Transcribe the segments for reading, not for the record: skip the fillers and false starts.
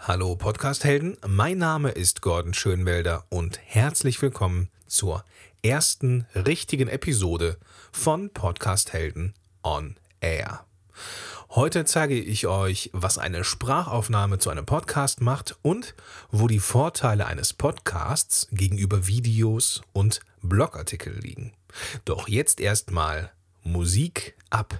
Hallo Podcast-Helden, mein Name ist Gordon Schönwelder und herzlich willkommen zur ersten richtigen Episode von Podcast-Helden on Air. Heute zeige ich euch, was eine Sprachaufnahme zu einem Podcast macht und wo die Vorteile eines Podcasts gegenüber Videos und Blogartikeln liegen. Doch jetzt erstmal Musik ab.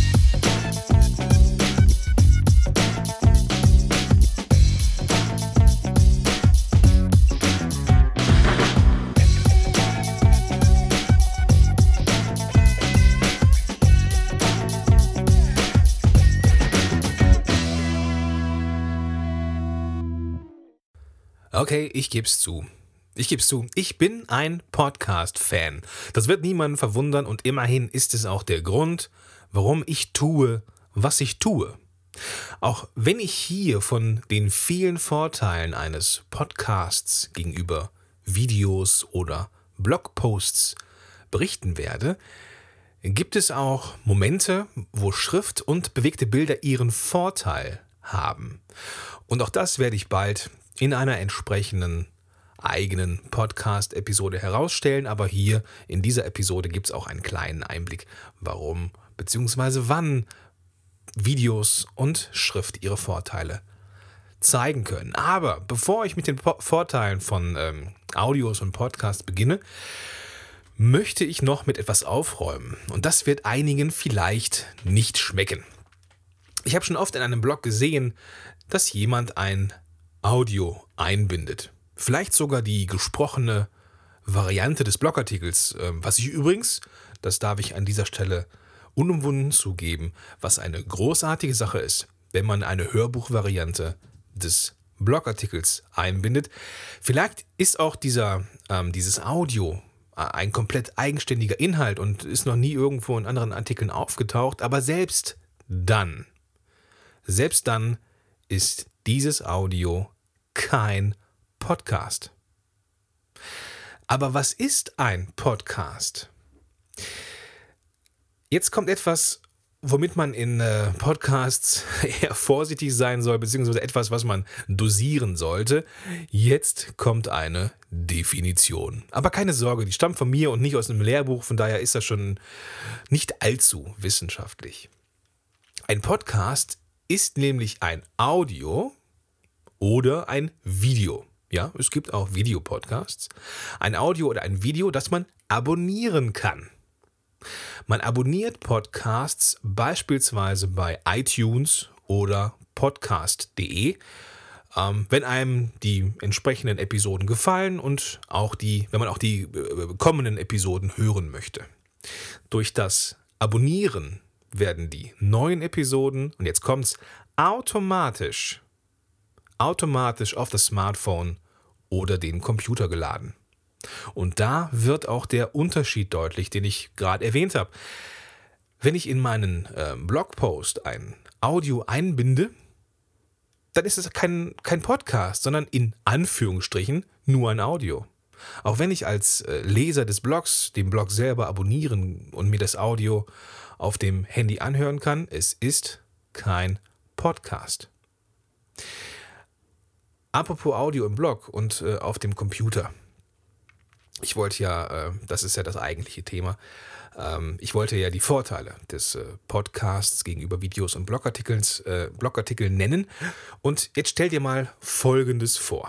Okay, ich geb's zu. Ich bin ein Podcast-Fan. Das wird niemanden verwundern und immerhin ist es auch der Grund, warum ich tue, was ich tue. Auch wenn ich hier von den vielen Vorteilen eines Podcasts gegenüber Videos oder Blogposts berichten werde, gibt es auch Momente, wo Schrift und bewegte Bilder ihren Vorteil haben. Und auch das werde ich bald in einer entsprechenden eigenen Podcast-Episode herausstellen, aber hier in dieser Episode gibt es auch einen kleinen Einblick, warum bzw. wann Videos und Schrift ihre Vorteile zeigen können. Aber bevor ich mit den Vorteilen von Audios und Podcasts beginne, möchte ich noch mit etwas aufräumen. Und das wird einigen vielleicht nicht schmecken. Ich habe schon oft in einem Blog gesehen, dass jemand ein Audio einbindet. Vielleicht sogar die gesprochene Variante des Blogartikels, was ich übrigens, das darf ich an dieser Stelle unumwunden zugeben, was eine großartige Sache ist, wenn man eine Hörbuchvariante des Blogartikels einbindet. Vielleicht ist auch dieses Audio ein komplett eigenständiger Inhalt und ist noch nie irgendwo in anderen Artikeln aufgetaucht, aber selbst dann ist dieses Audio kein Podcast. Aber was ist ein Podcast? Jetzt kommt etwas, womit man in Podcasts eher vorsichtig sein soll, beziehungsweise etwas, was man dosieren sollte. Jetzt kommt eine Definition. Aber keine Sorge, die stammt von mir und nicht aus einem Lehrbuch, von daher ist das schon nicht allzu wissenschaftlich. Ein Podcast ist nämlich ein Audio oder ein Video. Ja, es gibt auch Videopodcasts. Ein Audio oder ein Video, das man abonnieren kann. Man abonniert Podcasts beispielsweise bei iTunes oder podcast.de, wenn einem die entsprechenden Episoden gefallen und wenn man auch die kommenden Episoden hören möchte. Durch das Abonnieren werden die neuen Episoden, und jetzt kommt's, automatisch auf das Smartphone oder den Computer geladen. Und da wird auch der Unterschied deutlich, den ich gerade erwähnt habe. Wenn ich in meinen Blogpost ein Audio einbinde, dann ist es kein Podcast, sondern in Anführungsstrichen nur ein Audio. Auch wenn ich als Leser des Blogs den Blog selber abonnieren und mir das Audio auf dem Handy anhören kann, es ist kein Podcast. Apropos Audio im Blog und auf dem Computer. Ich wollte ja, das ist ja das eigentliche Thema, ich wollte ja die Vorteile des Podcasts gegenüber Videos und Blogartikeln nennen. Und jetzt stell dir mal Folgendes vor.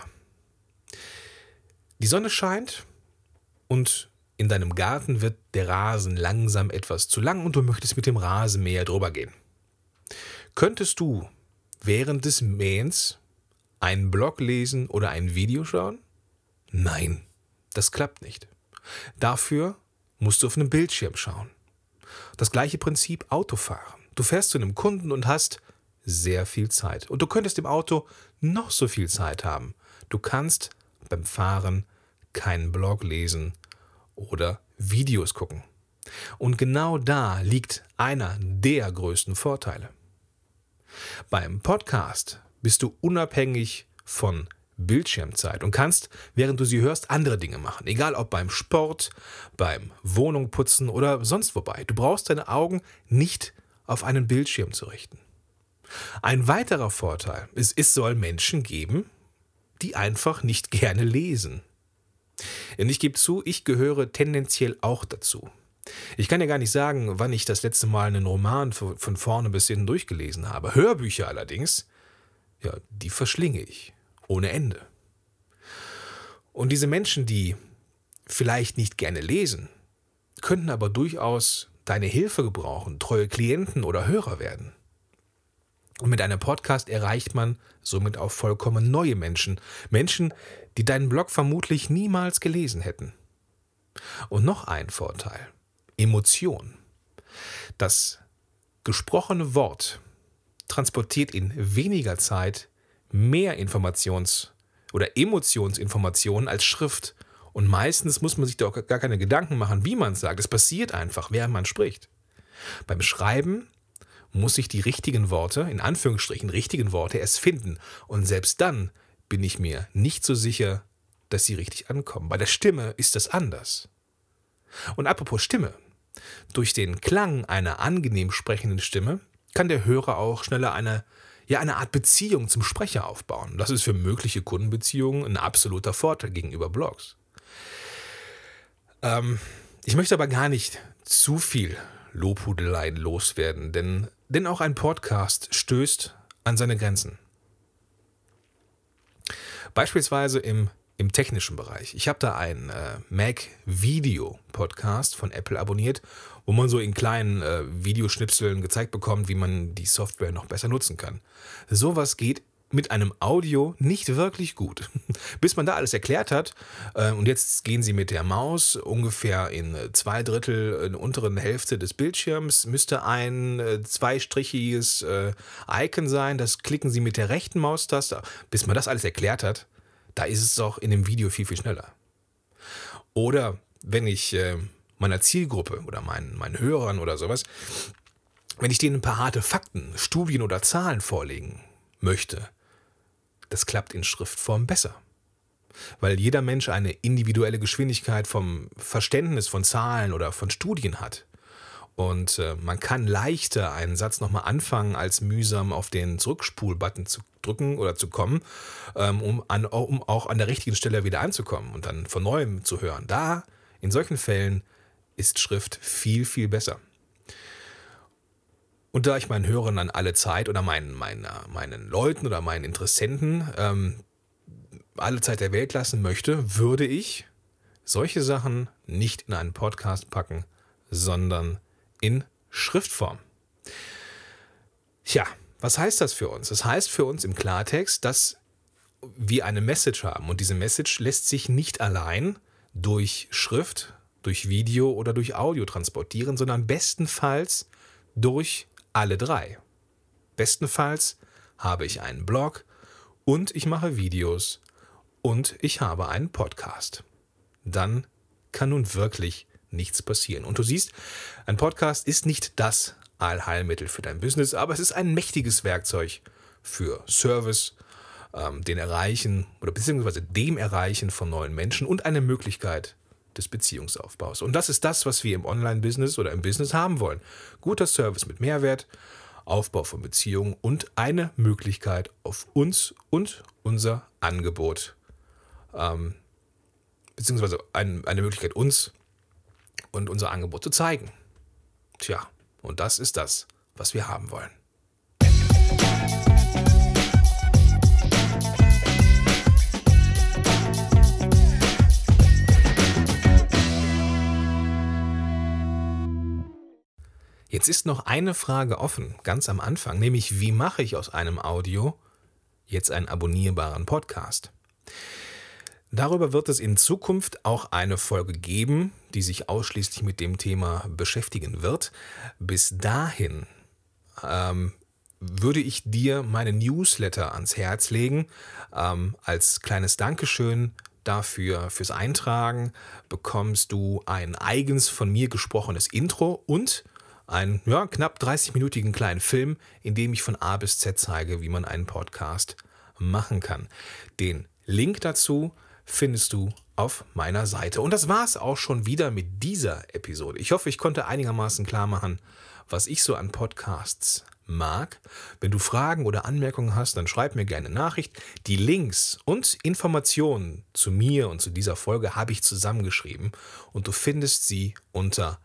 Die Sonne scheint und in deinem Garten wird der Rasen langsam etwas zu lang und du möchtest mit dem Rasenmäher drüber gehen. Könntest du während des Mähens einen Blog lesen oder ein Video schauen? Nein, das klappt nicht. Dafür musst du auf einem Bildschirm schauen. Das gleiche Prinzip Autofahren. Du fährst zu einem Kunden und hast sehr viel Zeit. Und du könntest im Auto noch so viel Zeit haben. Du kannst beim Fahren keinen Blog lesen oder Videos gucken. Und genau da liegt einer der größten Vorteile. Beim Podcast bist du unabhängig von Bildschirmzeit und kannst, während du sie hörst, andere Dinge machen. Egal ob beim Sport, beim Wohnungputzen oder sonst wobei. Du brauchst deine Augen nicht auf einen Bildschirm zu richten. Ein weiterer Vorteil ist, es soll Menschen geben, die einfach nicht gerne lesen. Und ich gebe zu, ich gehöre tendenziell auch dazu. Ich kann ja gar nicht sagen, wann ich das letzte Mal einen Roman von vorne bis hinten durchgelesen habe. Hörbücher allerdings, ja, die verschlinge ich ohne Ende. Und diese Menschen, die vielleicht nicht gerne lesen, könnten aber durchaus deine Hilfe gebrauchen, treue Klienten oder Hörer werden. Und mit einem Podcast erreicht man somit auch vollkommen neue Menschen. Menschen, die deinen Blog vermutlich niemals gelesen hätten. Und noch ein Vorteil: Emotion. Das gesprochene Wort transportiert in weniger Zeit mehr oder Emotionsinformationen als Schrift. Und meistens muss man sich da auch gar keine Gedanken machen, wie man es sagt. Es passiert einfach, während man spricht. Beim Schreiben muss ich die richtigen Worte, in Anführungsstrichen richtigen Worte, erst finden. Und selbst dann bin ich mir nicht so sicher, dass sie richtig ankommen. Bei der Stimme ist das anders. Und apropos Stimme. Durch den Klang einer angenehm sprechenden Stimme kann der Hörer auch schneller eine Art Beziehung zum Sprecher aufbauen. Das ist für mögliche Kundenbeziehungen ein absoluter Vorteil gegenüber Blogs. Ich möchte aber gar nicht zu viel Lobhudeleien loswerden, denn auch ein Podcast stößt an seine Grenzen. Beispielsweise im technischen Bereich. Ich habe da einen Mac-Video-Podcast von Apple abonniert, wo man so in kleinen Videoschnipseln gezeigt bekommt, wie man die Software noch besser nutzen kann. Sowas geht mit einem Audio nicht wirklich gut. Bis man da alles erklärt hat, und jetzt gehen Sie mit der Maus ungefähr in 2/3 in der unteren Hälfte des Bildschirms, müsste ein zweistrichiges Icon sein, das klicken Sie mit der rechten Maustaste. Bis man das alles erklärt hat, da ist es auch in dem Video viel, viel schneller. Oder wenn ich meiner Zielgruppe oder meinen Hörern oder sowas, wenn ich denen ein paar harte Fakten, Studien oder Zahlen vorlegen möchte, das klappt in Schriftform besser. Weil jeder Mensch eine individuelle Geschwindigkeit vom Verständnis von Zahlen oder von Studien hat. Und man kann leichter einen Satz nochmal anfangen, als mühsam auf den Zurückspul-Button zu drücken oder zu kommen, um auch an der richtigen Stelle wieder anzukommen und dann von Neuem zu hören. In solchen Fällen ist Schrift viel, viel besser. Und da ich meinen Hörern dann alle Zeit oder meinen Leuten oder meinen Interessenten alle Zeit der Welt lassen möchte, würde ich solche Sachen nicht in einen Podcast packen, sondern in Schriftform. Tja, was heißt das für uns? Das heißt für uns im Klartext, dass wir eine Message haben. Und diese Message lässt sich nicht allein durch Schrift, durch Video oder durch Audio transportieren, sondern bestenfalls durch alle drei. Bestenfalls habe ich einen Blog und ich mache Videos und ich habe einen Podcast. Dann kann nun wirklich nichts passieren. Und du siehst, ein Podcast ist nicht das Allheilmittel für dein Business, aber es ist ein mächtiges Werkzeug für Service, dem Erreichen von neuen Menschen und eine Möglichkeit des Beziehungsaufbaus. Und das ist das, was wir im Online-Business oder im Business haben wollen. Guter Service mit Mehrwert, Aufbau von Beziehungen und eine Möglichkeit auf uns und unser Angebot, beziehungsweise eine Möglichkeit, uns und unser Angebot zu zeigen. Tja, und das ist das, was wir haben wollen. Jetzt ist noch eine Frage offen, ganz am Anfang, nämlich wie mache ich aus einem Audio jetzt einen abonnierbaren Podcast? Darüber wird es in Zukunft auch eine Folge geben, die sich ausschließlich mit dem Thema beschäftigen wird. Bis dahin würde ich dir meine Newsletter ans Herz legen. Als kleines Dankeschön dafür, fürs Eintragen, bekommst du ein eigens von mir gesprochenes Intro und einen knapp 30-minütigen kleinen Film, in dem ich von A bis Z zeige, wie man einen Podcast machen kann. Den Link dazu findest du auf meiner Seite. Und das war's auch schon wieder mit dieser Episode. Ich hoffe, ich konnte einigermaßen klar machen, was ich so an Podcasts mag. Wenn du Fragen oder Anmerkungen hast, dann schreib mir gerne eine Nachricht. Die Links und Informationen zu mir und zu dieser Folge habe ich zusammengeschrieben und du findest sie unter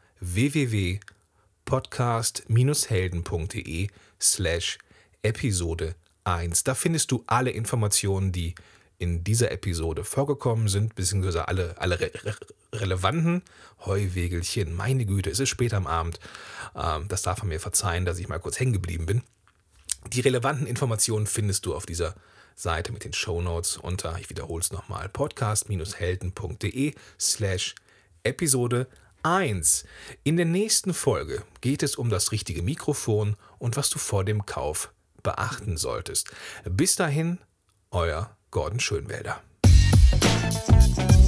www.podcast-helden.de/Episode 1. Da findest du alle Informationen, die in dieser Episode vorgekommen sind, beziehungsweise alle relevanten Heuwegelchen. Meine Güte, es ist spät am Abend. Das darf man mir verzeihen, dass ich mal kurz hängen geblieben bin. Die relevanten Informationen findest du auf dieser Seite mit den Shownotes unter, ich wiederhole es nochmal, podcast-helden.de/Episode 1. In der nächsten Folge geht es um das richtige Mikrofon und was du vor dem Kauf beachten solltest. Bis dahin, euer Gordon Schönwälder.